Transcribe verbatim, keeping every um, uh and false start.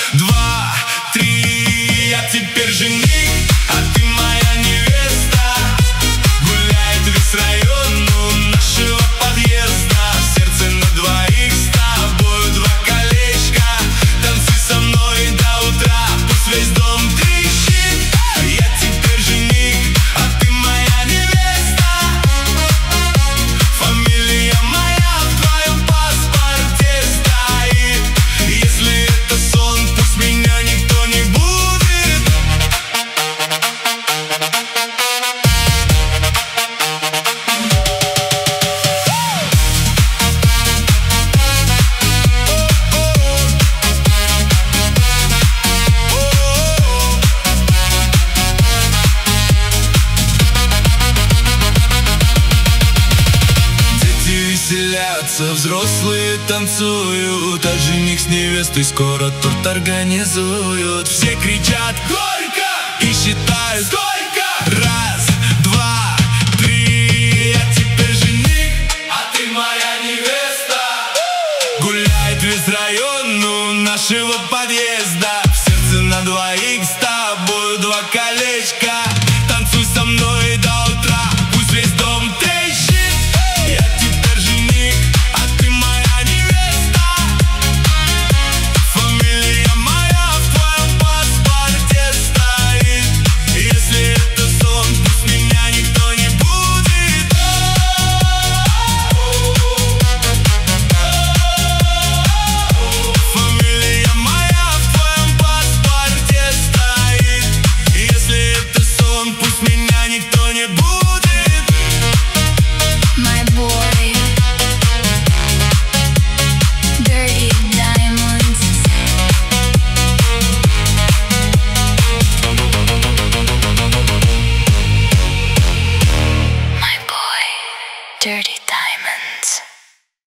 два, три, я теперь жених, а ты моя невеста. Гуляет весь район у нашего подъезда. Сердце на двоих, с тобою два колечка. Танцуй со мной до утра, пусть весь дом трещит. Я теперь жених, а ты моя невеста. Фамилия моя в твоем паспорте стоит. Если это сон, пусть меня никто не будет. Веселятся, взрослые танцуют, а жених с невестой скоро торт организуют. Все кричат горько и считают сколько. Раз, два, три, я теперь жених, а ты моя невеста. Гуляет весь район у нашего подъезда. В сердце на двоих, с тобою два колечка. Танцуй со мной до утра, пусть весь дом трещит. Dirty